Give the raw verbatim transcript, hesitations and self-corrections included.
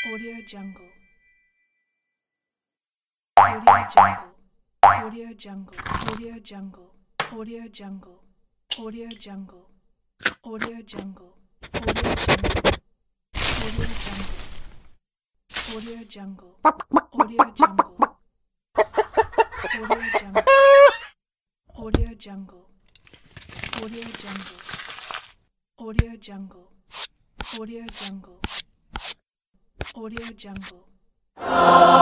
Audio Jungle. Audio Jungle. Audio Jungle. Audio Jungle. Audio Jungle. Audio Jungle. Audio Jungle. Audio Jungle. Audio Jungle. Audio Jungle. Audio Jungle. Audio Jungle. Audio Jungle. Audio Jungle. Audio Jungle. Audio Jungle.